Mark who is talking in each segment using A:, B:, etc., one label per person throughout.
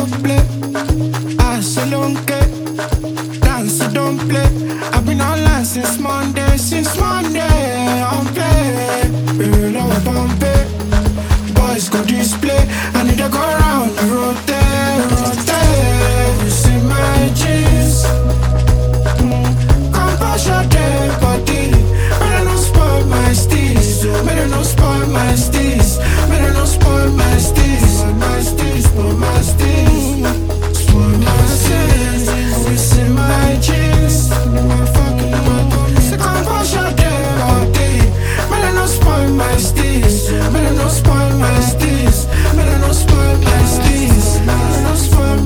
A: play. I say don't get dance, so don't play. I've been online since Monday, I'm play. Baby, now I bump it. Boys go display. I need to go round the rotate, rotate. You see my jeans. Come push your dead body. Better not spoil my steez. Better not spoil my steez. Better not spoil my steez. Spoil my steez, spoil my steez. Spoil my steez. You see my jeans. My fucking mother. So come push your dead body. Better not spoil my steez. Better not spoil my steez. Better not spoil my steez. Better not spoil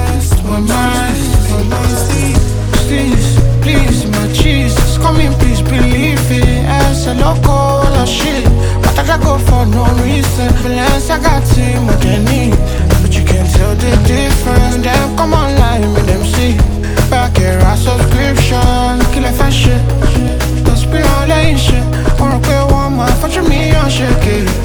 A: my steez. Please, my Jesus, come in, please believe it. As a local or shit, but I gotta go for no reason. Balance, I got team what they need, but you can't tell the difference. Them come online, make them see. Back here, our subscription, kill a fast shit. Don't spill all that shit. Wanna play one more, for me, I'll shake it.